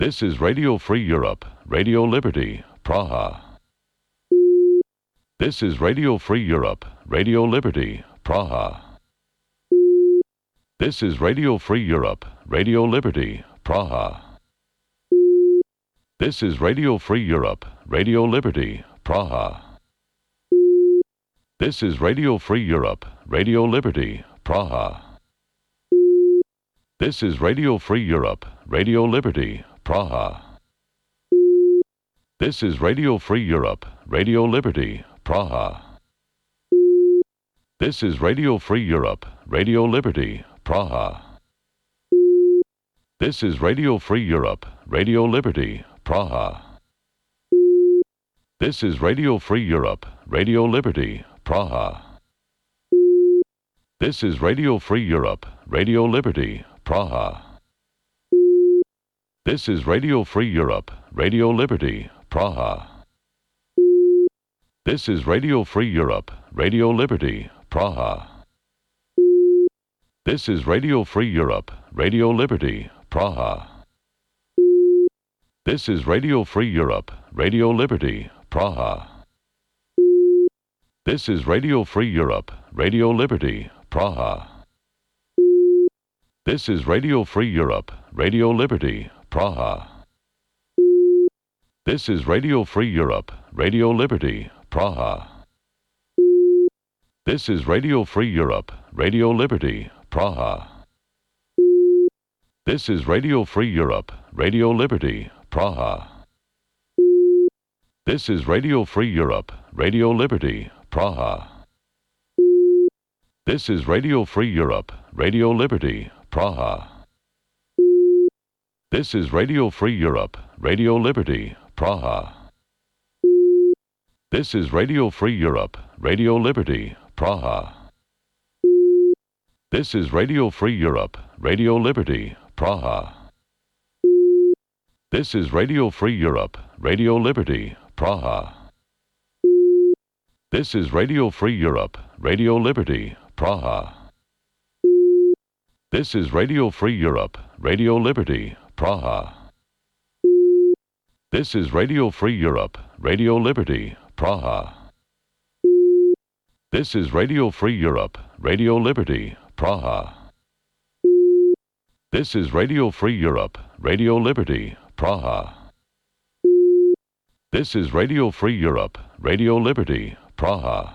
This is Radio Free Europe, Radio Liberty, Praha. This is Radio Free Europe, Radio Liberty, Praha. This is Radio Free Europe, Radio Liberty, Praha. This is Radio Free Europe, Radio Liberty, Praha. This is Radio Free Europe, Radio Liberty, Praha. This is Radio Free Europe, Radio Liberty, Praha. This is Radio Free Europe, Radio Liberty, Praha. This is Radio Free Europe, Radio Liberty, Praha. This is Radio Free Europe, Radio Liberty, Praha. This is Radio Free Europe, Radio Liberty, Praha. This is Radio Free Europe, Radio Liberty, Praha. This is Radio Free Europe, Radio Liberty, Praha. This is Radio Free Europe, Radio Liberty, Praha. This is Radio Free Europe, Radio Liberty, Praha. This is Radio Free Europe, Radio Liberty, Praha. This is Radio Free Europe, Radio Liberty, Praha. This is Radio Free Europe, Radio Liberty, Praha. This is Radio Free Europe, Radio Liberty, Praha. This is Radio Free Europe, Radio Liberty, Praha. This is Radio Free Europe, Radio Liberty, Praha. This is Radio Free Europe, Radio Liberty, Praha. This is Radio Free Europe, Radio Liberty, Praha. This is Radio Free Europe, Radio Liberty, Praha. This is Radio Free Europe, Radio Liberty, Praha. This is Radio Free Europe, Radio Liberty, Praha. This is Radio Free Europe, Radio Liberty, Praha. This is Radio Free Europe, Radio Liberty, Praha. This is Radio Free Europe, Radio Liberty, Praha. This is Radio Free Europe, Radio Liberty, Praha. This is Radio Free Europe, Radio Liberty, Praha. This is Radio Free Europe, Radio Liberty, Praha. This is Radio Free Europe, Radio Liberty, Praha.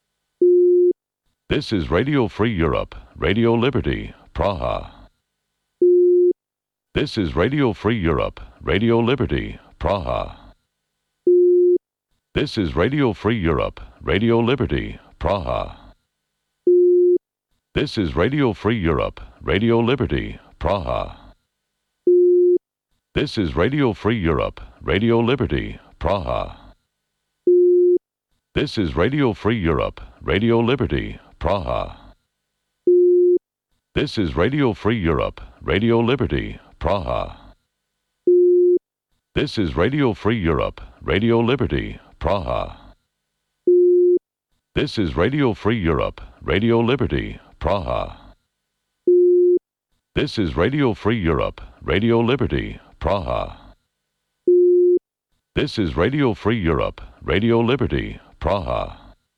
This is Radio Free Europe, Radio Liberty, Praha. This is Radio Free Europe, Radio Liberty, Praha. This is Radio Free Europe, Radio Liberty, Praha. This is Radio Free Europe, Radio Liberty, Praha. This is Radio Free Europe, Radio Liberty, Praha. This is Radio Free Europe, Radio Liberty, Praha. This is Radio Free Europe, Radio Liberty, Praha. This is Radio Free Europe, Radio Liberty, Praha. This is Radio Free Europe, Radio Liberty, Praha. This is Radio Free Europe, Radio Liberty, Praha. This is Radio Free Europe, Radio Liberty, Praha.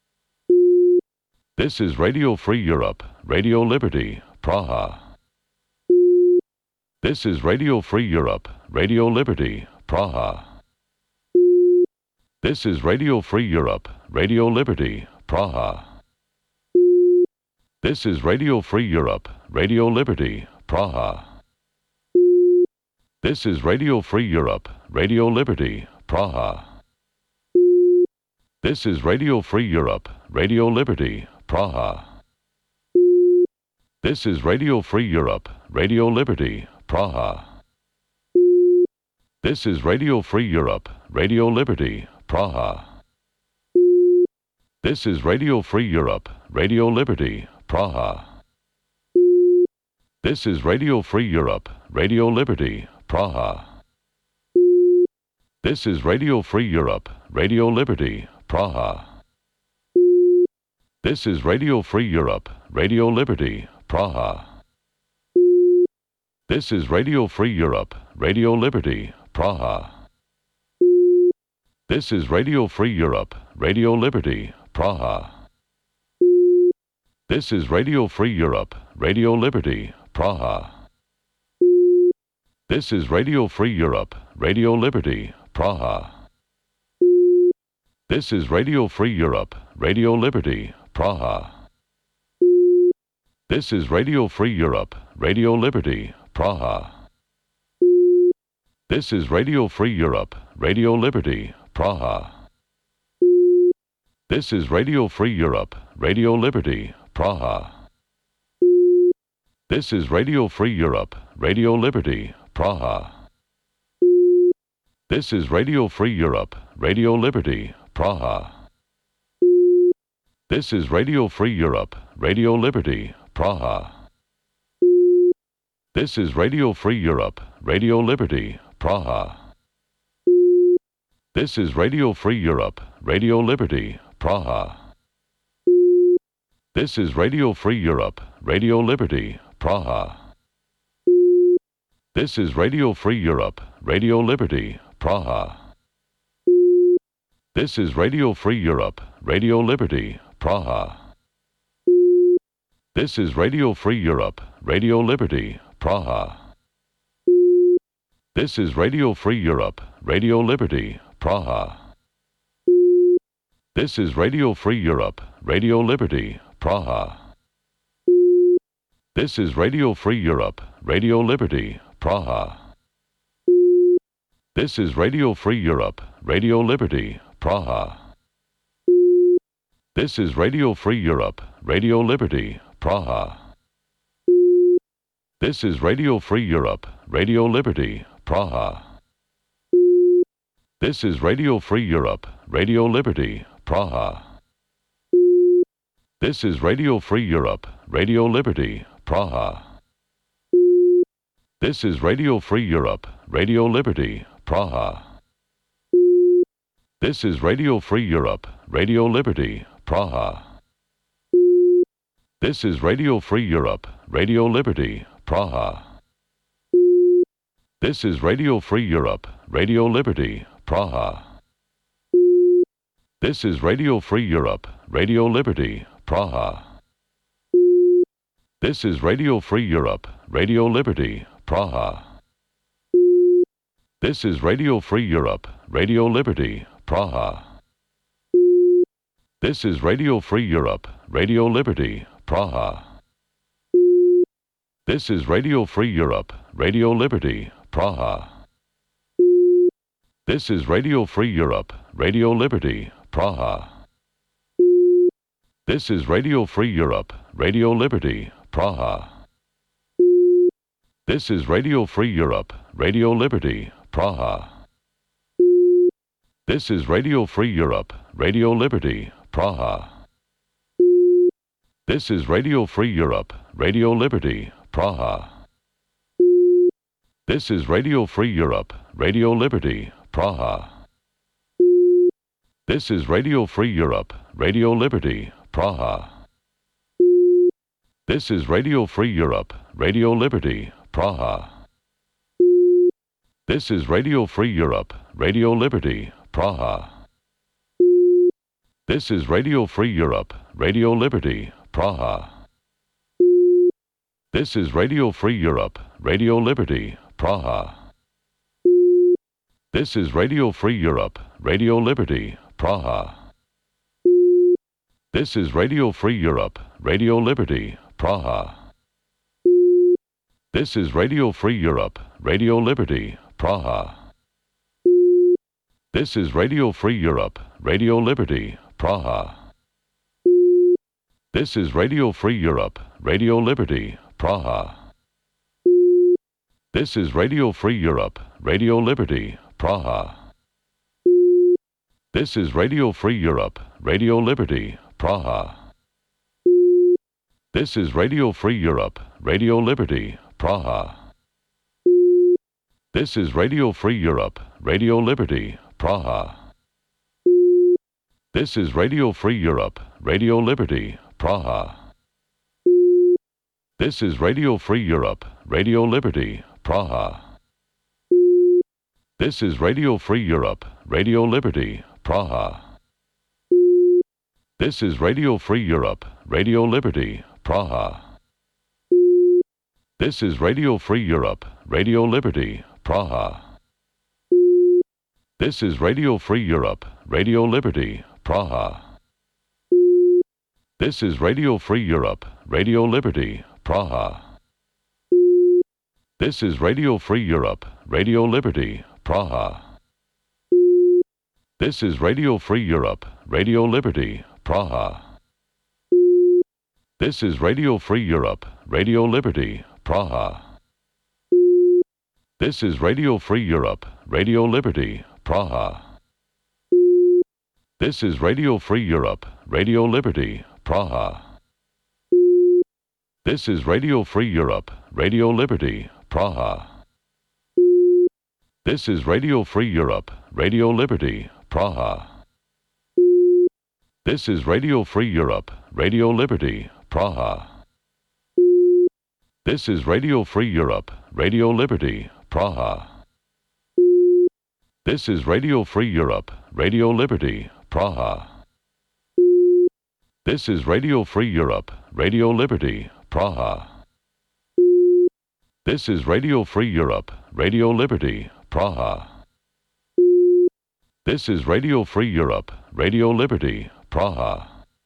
This is Radio Free Europe, Radio Liberty, Praha. This is Radio Free Europe, Radio Liberty, Praha. This is Radio Free Europe, Radio Liberty, Praha. This is Radio Free Europe, Radio Liberty, Praha. This is Radio Free Europe, Radio Liberty, Praha. This is Radio Free Europe, Radio Liberty, Praha. This is Radio Free Europe, Radio Liberty, Praha. This is Radio Free Europe, Radio Liberty, Praha. This is Radio Free Europe, Radio Liberty, Praha. This is Radio Free Europe, Radio Liberty, Praha. This is Radio Free Europe, Radio Liberty, Praha. This is Radio Free Europe, Radio Liberty, Praha. This is Radio Free Europe, Radio Liberty, Praha. This is Radio Free Europe, Radio Liberty, Praha. This is Radio Free Europe, Radio Liberty, Praha. This is Radio Free Europe, Radio Liberty, Praha. This is Radio Free Europe, Radio Liberty, Praha. This is Radio Free Europe, Radio Liberty, Praha. This is Radio Free Europe, Radio Liberty, Praha. This is Radio Free Europe, Radio Liberty, Praha. This is Radio Free Europe, Radio Liberty, Praha. This is Radio Free Europe, Radio Liberty, Praha. This is Radio Free Europe, Radio Liberty, Praha. This is Radio Free Europe, Radio Liberty, Praha. This is Radio Free Europe, Radio Liberty, Praha. This is Radio Free Europe, Radio Liberty, Praha. This is Radio Free Europe, Radio Liberty, Praha. This is Radio Free Europe, Radio Liberty, Praha. This is Radio Free Europe, Radio Liberty, Praha. This is Radio Free Europe, Radio Liberty, Praha. This is Radio Free Europe, Radio Liberty, Praha. This is Radio Free Europe, Radio Liberty, Praha. This is Radio Free Europe, Radio Liberty, Praha. This is Radio Free Europe, Radio Liberty, Praha. This is Radio Free Europe, Radio Liberty, Praha. This is Radio Free Europe, Radio Liberty, Praha. This is Radio Free Europe, Radio Liberty, Praha. This is Radio Free Europe, Radio Liberty, Praha. This is Radio Free Europe, Radio Liberty, Praha. This is Radio Free Europe, Radio Liberty, Praha. This is Radio Free Europe, Radio Liberty, Praha. This is Radio Free Europe, Radio Liberty, Praha. This is Radio Free Europe, Radio Liberty, Praha. This is Radio Free Europe, Radio Liberty, Praha. This is Radio Free Europe, Radio Liberty, Praha. This is Radio Free Europe, Radio Liberty, Praha. This is Radio Free Europe, Radio Liberty, Praha. This is Radio Free Europe, Radio Liberty, Praha. This is Radio Free Europe, Radio Liberty, Praha. This is Radio Free Europe, Radio Liberty, Praha. This is Radio Free Europe, Radio Liberty, Praha. This is Radio Free Europe, Radio Liberty, Praha. This is Radio Free Europe, Radio Liberty, Praha. This is Radio Free Europe, Radio Liberty, Praha. This is Radio Free Europe, Radio Liberty, Praha. This is Radio Free Europe, Radio Liberty, Praha. This is Radio Free Europe, Radio Liberty, Praha. This is Radio Free Europe, Radio Liberty, Praha. This is Radio Free Europe, Radio Liberty, Praha. This is Radio Free Europe, Radio Liberty, Praha. This is Radio Free Europe, Radio Liberty, Praha. This is Radio Free Europe, Radio Liberty, Praha. This is Radio Free Europe, Radio Liberty, Praha. This is Radio Free Europe, Radio Liberty, Praha. This is Radio Free Europe, Radio Liberty, Praha. This is Radio Free Europe, Radio Liberty, Praha. This is Radio Free Europe, Radio Liberty, Praha. This is Radio Free Europe, Radio Liberty, Praha. This is Radio Free Europe, Radio Liberty, Praha. This is Radio Free Europe, Radio Liberty, Praha. This is Radio Free Europe, Radio Liberty, Praha. This is Radio Free Europe, Radio Liberty, Praha. This is Radio Free Europe, Radio Liberty, Praha. This is Radio Free Europe, Radio Liberty, Praha. This is Radio Free Europe, Radio Liberty, Praha. This is Radio Free Europe, Radio Liberty, Praha. This is Radio Free Europe, Radio Liberty, Praha. This is Radio Free Europe, Radio Liberty, Praha. This is Radio Free Europe, Radio Liberty, Praha. This is Radio Free Europe, Radio Liberty, Praha. This is Radio Free Europe, Radio Liberty, Praha. This is Radio Free Europe, Radio Liberty, Praha. This is Radio Free Europe, Radio Liberty, Praha. This is Radio Free Europe, Radio Liberty, Praha. This is Radio Free Europe, Radio Liberty, Praha. This is Radio Free Europe, Radio Liberty, Praha.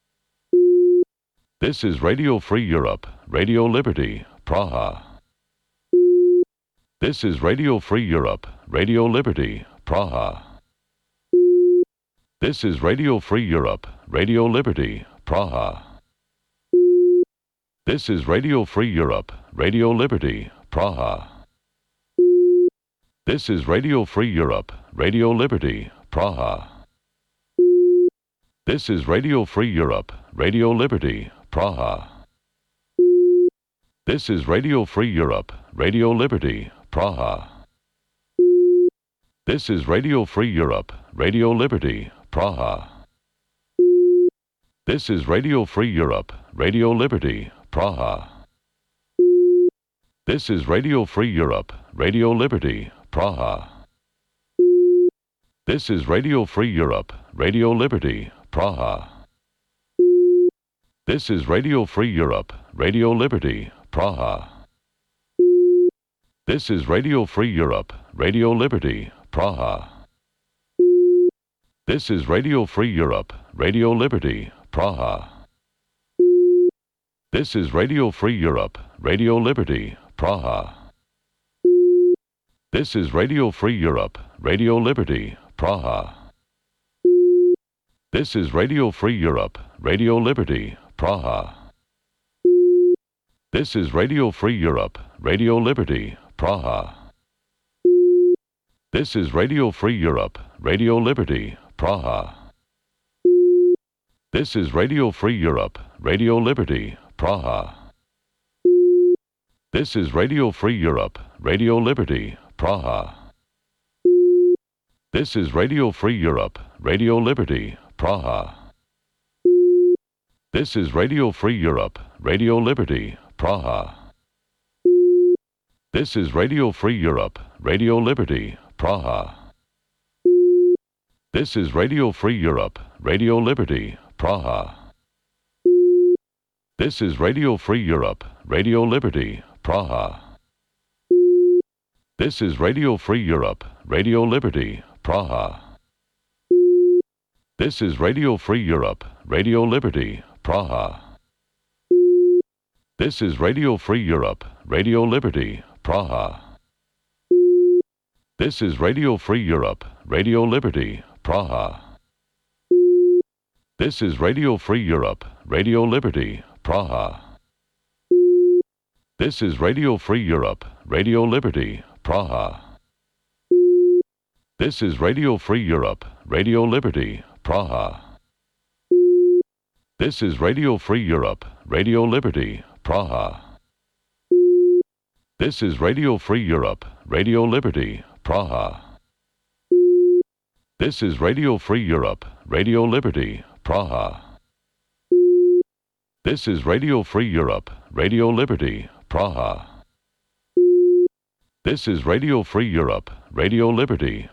This is Radio Free Europe, Radio Liberty, Praha. This is Radio Free Europe, Radio Liberty, Praha. This is Radio Free Europe, Radio Liberty, Praha. This is Radio Free Europe, Radio Liberty, Praha. This is Radio Free Europe, Radio Liberty, Praha. This is Radio Free Europe, Radio Liberty, Praha. This is Radio Free Europe, Radio Liberty, Praha. This is Radio Free Europe, Radio Liberty, Praha. This is Radio Free Europe, Radio Liberty, Praha. This is Radio Free Europe, Radio Liberty, Praha. This is Radio Free Europe, Radio Liberty, Praha. This is Radio Free Europe, Radio Liberty, Praha. This is Radio Free Europe, Radio Liberty, Praha. This is Radio Free Europe, Radio Liberty, Praha. This is Radio Free Europe, Radio Liberty, Praha. This is Radio Free Europe, Radio Liberty, Praha. This is Radio Free Europe, Radio Liberty, Praha. This is Radio Free Europe, Radio Liberty, Praha. This is Radio Free Europe, Radio Liberty, Praha. This is Radio Free Europe, Radio Liberty, Praha. This is Radio Free Europe, Radio Liberty, Praha. This is Radio Free Europe, Radio Liberty, Praha. This is Radio Free Europe, Radio Liberty, Praha. This is Radio Free Europe, Radio Liberty, Praha. This is Radio Free Europe, Radio Liberty, Praha. This is Radio Free Europe, Radio Liberty, Praha. This is Radio Free Europe, Radio Liberty, Praha. This is Radio Free Europe, Radio Liberty, Praha. This is Radio Free Europe, Radio Liberty, Praha. This is Radio Free Europe, Radio Liberty, Praha. This is Radio Free Europe, Radio Liberty, Praha. This is Radio Free Europe, Radio Liberty, Praha. This is Radio Free Europe, Radio Liberty, Praha. This is Radio Free Europe, Radio Liberty, Praha. This is Radio Free Europe, Radio Liberty, Praha. This is Radio Free Europe, Radio Liberty, Praha. This is Radio Free Europe, Radio Liberty, Praha. This is Radio Free Europe, Radio Liberty,